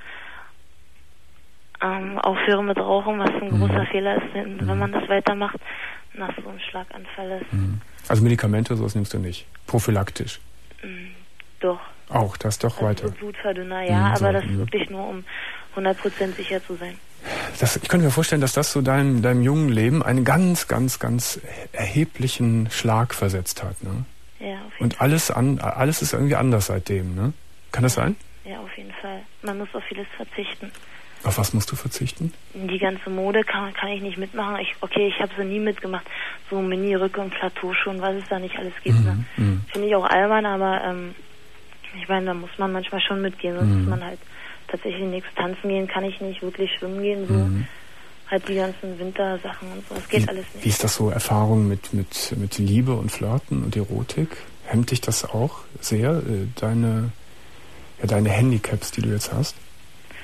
ähm, aufhöre mit Rauchen, was ein Mhm. großer Fehler ist, wenn, Mhm. wenn man das weitermacht, nach so einem Schlaganfall ist. Mhm. Also Medikamente, sowas nimmst du nicht. Prophylaktisch. Mm, Doch. Auch, das doch Also weiter. so Blutverdünner, ja, Mhm, aber so, das ist mhm. wirklich nur, um hundert Prozent sicher zu sein. Das, ich könnte mir vorstellen, dass das so deinem, deinem jungen Leben einen ganz, ganz, ganz erheblichen Schlag versetzt hat. Ne? Ja, auf jeden Und alles, an, alles ist irgendwie anders seitdem. Ne? Kann das sein? Fall. Ja, auf jeden Fall. Man muss auf vieles verzichten. Auf was musst du verzichten? Die ganze Mode kann, kann ich nicht mitmachen. Ich, okay, ich habe sie nie mitgemacht. So Mini-Rücke und Plateauschuhen, was es da nicht alles gibt. Ne? Mhm, mhm. Finde ich auch albern, aber ähm, ich meine, da muss man manchmal schon mitgehen. Sonst Mhm. muss man halt tatsächlich nichts tanzen gehen, kann ich nicht wirklich schwimmen gehen. So Mhm. halt die ganzen Wintersachen und so. Das geht Wie, alles nicht. wie ist das so, Erfahrung mit, mit, mit Liebe und Flirten und Erotik? Hemmt dich das auch sehr, äh, deine, ja, deine Handicaps, die du jetzt hast?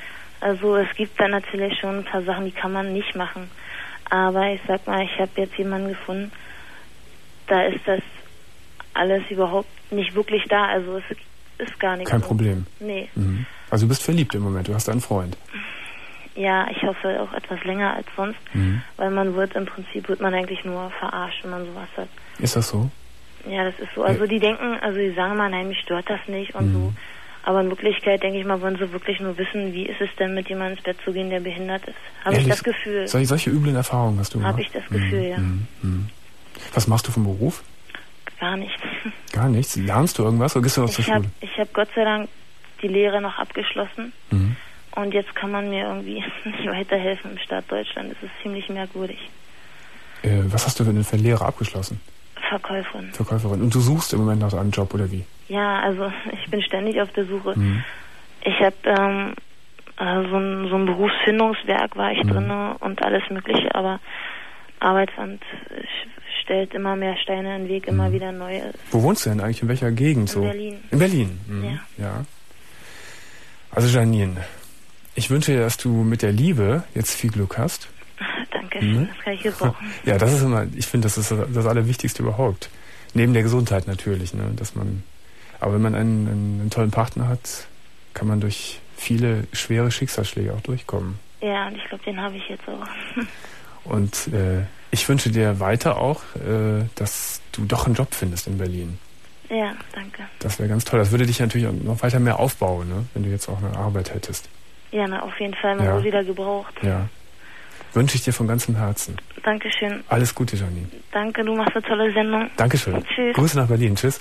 Also es gibt da natürlich schon ein paar Sachen, die kann man nicht machen. Aber ich sag mal, ich habe jetzt jemanden gefunden, da ist das alles überhaupt nicht wirklich da. Also es ist gar nichts. Kein so. Problem. Nee. Mhm. Also du bist verliebt im Moment, du hast einen Freund. Ja, ich hoffe auch etwas länger als sonst, mhm. weil man wird im Prinzip, wird man eigentlich nur verarscht, wenn man sowas hat. Ist das so? Ja, das ist so. Also die denken, also die sagen mal, nein, mich stört das nicht und mhm. so. Aber in Wirklichkeit, denke ich mal, wollen sie wirklich nur wissen, wie ist es denn, mit jemandem ins Bett zu gehen, der behindert ist. Habe ich das Gefühl. Solche, solche üblen Erfahrungen hast du gemacht? Habe ich das Gefühl, mhm. ja. Mhm. Was machst du vom Beruf? Gar nichts. Gar nichts? Lernst du irgendwas oder gehst du noch zur ich hab, Schule? Ich habe Gott sei Dank die Lehre noch abgeschlossen. Mhm. Und jetzt kann man mir irgendwie nicht weiterhelfen im Staat Deutschland. Das ist ziemlich merkwürdig. Äh, was hast du denn für eine Lehre abgeschlossen? Verkäuferin. Verkäuferin. Und du suchst im Moment nach einem Job, oder wie? Ja, also ich bin ständig auf der Suche. Mhm. Ich habe ähm, äh, so, ein, so ein Berufsfindungswerk war ich mhm. drin und alles Mögliche, aber Arbeitsamt stellt immer mehr Steine in den Weg, immer mhm. wieder neue. Wo wohnst du denn eigentlich? In welcher Gegend? In so? Berlin. In Berlin? Mhm. Ja. ja. Also Janine, ich wünsche dir, dass du mit der Liebe jetzt viel Glück hast. Danke schön, mhm. das kann ich gebrauchen. Ja, das ist immer, ich finde, das ist das Allerwichtigste überhaupt. Neben der Gesundheit natürlich, ne, dass man, aber wenn man einen, einen, einen tollen Partner hat, kann man durch viele schwere Schicksalsschläge auch durchkommen. Ja, und ich glaube, den habe ich jetzt auch. Und äh, ich wünsche dir weiter auch, äh, dass du doch einen Job findest in Berlin. Ja, danke. Das wäre ganz toll. Das würde dich natürlich noch weiter mehr aufbauen, ne, wenn du jetzt auch eine Arbeit hättest. Ja, na, auf jeden Fall, man ja. wird wieder gebraucht. Ja. Wünsche ich dir von ganzem Herzen. Dankeschön. Alles Gute, Janine. Danke, du machst eine tolle Sendung. Dankeschön. Tschüss. Grüße nach Berlin. Tschüss.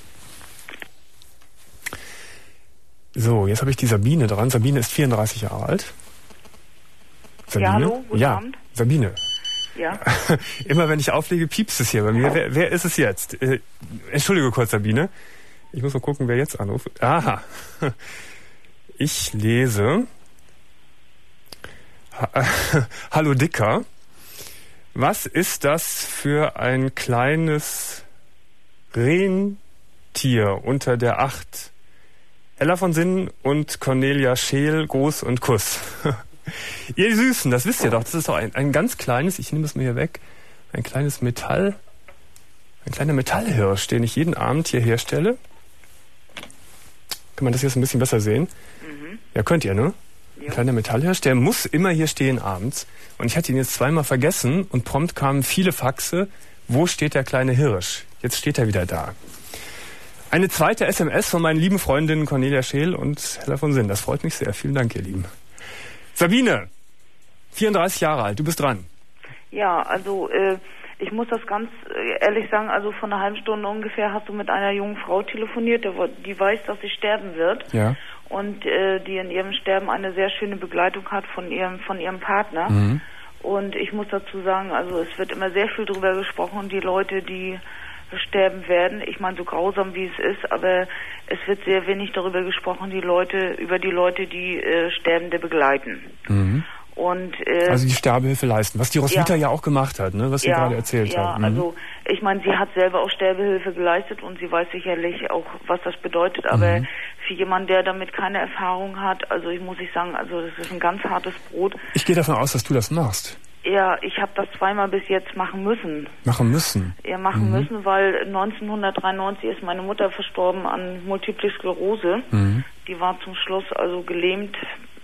So, jetzt habe ich die Sabine dran. Sabine ist vierunddreißig Jahre alt. Sabine? Ja, hallo, guten ja, Abend. Sabine. Ja. Immer wenn ich auflege, piepst es hier bei mir. Wer, wer ist es jetzt? Äh, Entschuldige kurz, Sabine. Ich muss mal gucken, wer jetzt anruft. Aha. Ich lese. Ha Hallo Dicker. Was ist das für ein kleines Rentier unter der Acht? Ella von Sinnen und Cornelia Scheel, Gruß und Kuss. Ihr Süßen, das wisst ihr doch. Das ist doch ein, ein ganz kleines, ich nehme es mir hier weg, ein kleines Metall, ein kleiner Metallhirsch, den ich jeden Abend hier herstelle. Kann man das jetzt ein bisschen besser sehen? Mhm. Ja, könnt ihr, ne? Ja. Ein kleiner Metallhirsch, der muss immer hier stehen abends. Und ich hatte ihn jetzt zweimal vergessen und prompt kamen viele Faxe. Wo steht der kleine Hirsch? Jetzt steht er wieder da. Eine zweite S M S von meinen lieben Freundinnen Cornelia Scheel und Hella von Sinn. Das freut mich sehr. Vielen Dank, ihr Lieben. Sabine, vierunddreißig Jahre alt, du bist dran. Ja, also äh, ich muss das ganz ehrlich sagen, also von einer halben Stunde ungefähr hast du mit einer jungen Frau telefoniert, die weiß, dass sie sterben wird. Ja. Und äh, die in ihrem Sterben eine sehr schöne Begleitung hat von ihrem, von ihrem Partner. Mhm. Und ich muss dazu sagen, also es wird immer sehr viel drüber gesprochen, die Leute, die sterben werden. Ich meine, so grausam wie es ist, aber es wird sehr wenig darüber gesprochen, die Leute, über die Leute, die äh, Sterbende begleiten. Mhm. Und, äh, also die Sterbehilfe leisten, was die Roswitha ja, ja auch gemacht hat, ne? Was sie ja, gerade erzählt ja, hat. Ja, mhm. also ich meine, sie hat selber auch Sterbehilfe geleistet und sie weiß sicherlich auch, was das bedeutet, aber mhm. für jemanden, der damit keine Erfahrung hat, also ich muss ich sagen, also das ist ein ganz hartes Brot. Ich gehe davon aus, dass du das machst. Ja, ich habe das zweimal bis jetzt machen müssen. Machen müssen? Ja, machen mhm. müssen, weil neunzehnhundertdreiundneunzig ist meine Mutter verstorben an Multiple Sklerose. Mhm. Die war zum Schluss also gelähmt.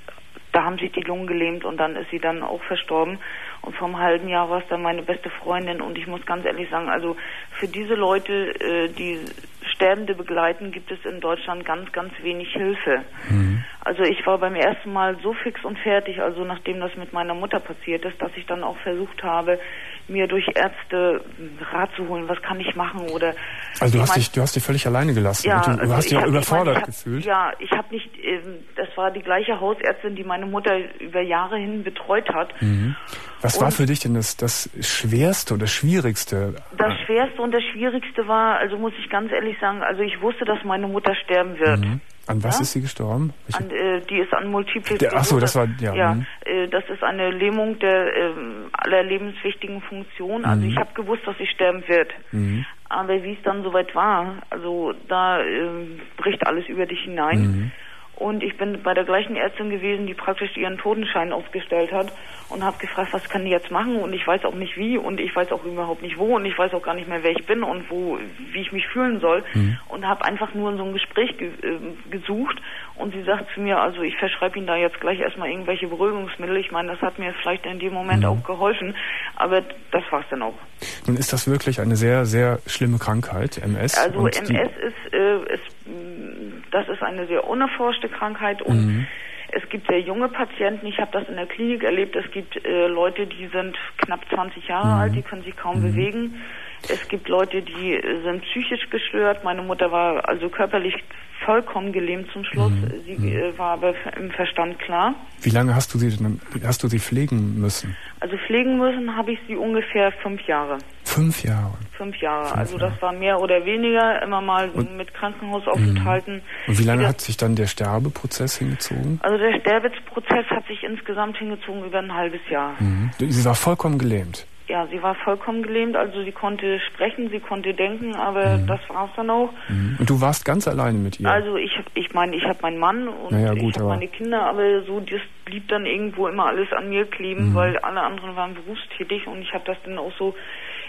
Da haben sich die Lungen gelähmt und dann ist sie dann auch verstorben. Und vor einem halben Jahr war es dann meine beste Freundin. Und ich muss ganz ehrlich sagen, also für diese Leute, äh, die Sterbende begleiten, gibt es in Deutschland ganz, ganz wenig Hilfe. Mhm. Also ich war beim ersten Mal so fix und fertig, also nachdem das mit meiner Mutter passiert ist, dass ich dann auch versucht habe, mir durch Ärzte Rat zu holen, was kann ich machen oder... Also du hast, mein, dich, du hast dich völlig alleine gelassen. Ja, du, du also hast dich auch hab, überfordert ich mein, ich hab, gefühlt. Ja, ich habe nicht... Ähm, das war die gleiche Hausärztin, die meine Mutter über Jahre hin betreut hat. Mhm. Was und war für dich denn das, das Schwerste oder Schwierigste? Das Schwerste und das Schwierigste war, also muss ich ganz ehrlich sagen, also ich wusste, dass meine Mutter sterben wird. Mhm. An was ja? ist sie gestorben? An, äh, die ist an Multiple Sklerose. Ach so, das war, ja. ja mhm. äh, das ist eine Lähmung der äh, aller lebenswichtigen Funktionen. Also mhm. ich habe gewusst, dass sie sterben wird. Mhm. Aber wie es dann soweit war, also da äh, bricht alles über dich hinein. Mhm. Und ich bin bei der gleichen Ärztin gewesen, die praktisch ihren Totenschein ausgestellt hat und habe gefragt, was kann die jetzt machen? Und ich weiß auch nicht wie und ich weiß auch überhaupt nicht wo und ich weiß auch gar nicht mehr, wer ich bin und wo, wie ich mich fühlen soll. Mhm. Und habe einfach nur in so ein Gespräch ge äh, gesucht und sie sagt zu mir, also ich verschreibe Ihnen da jetzt gleich erstmal irgendwelche Beruhigungsmittel. Ich meine, das hat mir vielleicht in dem Moment mhm. auch geholfen, aber das war's dann auch. Nun ist das wirklich eine sehr, sehr schlimme Krankheit, M S. Also M S ist, äh, ist, das ist eine sehr unerforschte Krankheit und mhm. es gibt sehr junge Patienten, ich habe das in der Klinik erlebt, es gibt äh, Leute, die sind knapp zwanzig Jahre mhm. alt, die können sich kaum mhm. bewegen. Es gibt Leute, die sind psychisch gestört. Meine Mutter war also körperlich vollkommen gelähmt zum Schluss. Mhm. Sie äh, war aber im Verstand klar. Wie lange hast du sie hast du sie pflegen müssen? Also pflegen müssen habe ich sie ungefähr fünf Jahre. Fünf Jahre? Fünf Jahre. Fünf also Jahre. Das war mehr oder weniger, immer mal und, mit Krankenhausaufenthalten. Mhm. Und wie lange hat sich dann der Sterbeprozess hingezogen? Also der Sterbeprozess hat sich insgesamt hingezogen über ein halbes Jahr. Mhm. Sie war vollkommen gelähmt? Ja, sie war vollkommen gelähmt, also sie konnte sprechen, sie konnte denken, aber mhm. das war's dann auch. Mhm. Und du warst ganz alleine mit ihr? Also ich ich meine, ich habe meinen Mann und naja, gut, ich habe meine Kinder, aber so das blieb dann irgendwo immer alles an mir kleben, mhm. weil alle anderen waren berufstätig und ich habe das dann auch so,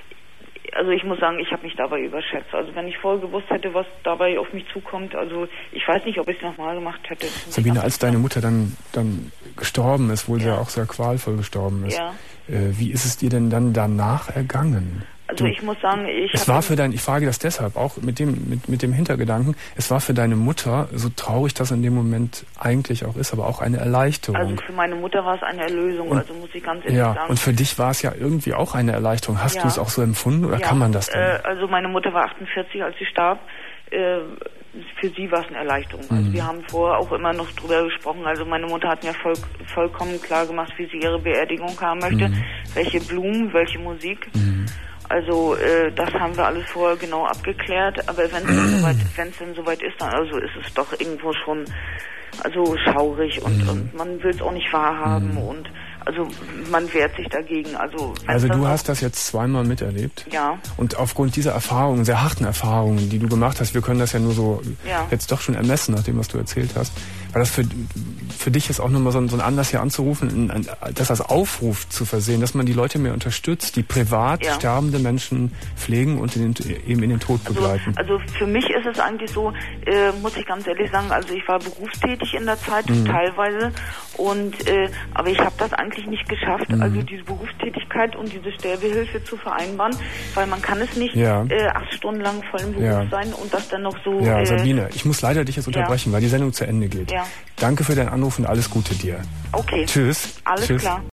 also ich muss sagen, ich habe mich dabei überschätzt. Also wenn ich vorher gewusst hätte, was dabei auf mich zukommt, also ich weiß nicht, ob ich es nochmal gemacht hätte. Sabine, als deine Mutter dann, dann gestorben ist, wohl ja. sehr auch sehr qualvoll gestorben ist, ja. äh, wie ist es dir denn dann danach ergangen? Also du, ich muss sagen, ich es war für dein, ich frage das deshalb auch mit dem mit mit dem Hintergedanken, es war für deine Mutter, so traurig das in dem Moment eigentlich auch ist, aber auch eine Erleichterung. Also für meine Mutter war es eine Erlösung, und, also muss ich ganz ehrlich ja, sagen. Und für dich war es ja irgendwie auch eine Erleichterung. Hast ja. du es auch so empfunden oder ja. kann man das denn? Äh, also meine Mutter war achtundvierzig, als sie starb. Äh, für sie war es eine Erleichterung. Also mhm. wir haben vorher auch immer noch drüber gesprochen. Also meine Mutter hat mir voll, vollkommen klar gemacht, wie sie ihre Beerdigung haben möchte, mhm. welche Blumen, welche Musik. Mhm. Also äh, das haben wir alles vorher genau abgeklärt, aber wenn es dann soweit, wenn es denn soweit ist, dann also ist es doch irgendwo schon also schaurig und, mhm. und man will es auch nicht wahrhaben mhm. und also man wehrt sich dagegen. Also, also du hast das jetzt zweimal miterlebt? Ja. Und aufgrund dieser Erfahrungen, sehr harten Erfahrungen, die du gemacht hast, wir können das ja nur so ja. jetzt doch schon ermessen, nach dem, was du erzählt hast, war das für, für dich jetzt auch nochmal so ein, so ein Anlass hier anzurufen, das als Aufruf zu versehen, dass man die Leute mehr unterstützt, die privat ja. sterbende Menschen pflegen und in den, eben in den Tod also, begleiten? Also für mich ist es eigentlich so, äh, muss ich ganz ehrlich sagen, also ich war berufstätig in der Zeit, mhm. teilweise, und äh, aber ich habe das eigentlich nicht geschafft, mhm. also diese Berufstätigkeit und diese Sterbehilfe zu vereinbaren, weil man kann es nicht ja. äh, acht Stunden lang voll im Beruf ja. sein und das dann noch so... Ja, äh, Sabine, ich muss leider dich jetzt unterbrechen, ja. weil die Sendung zu Ende geht. Ja. Danke für deinen Anruf und alles Gute dir. Okay. Tschüss. Alles Tschüss. klar.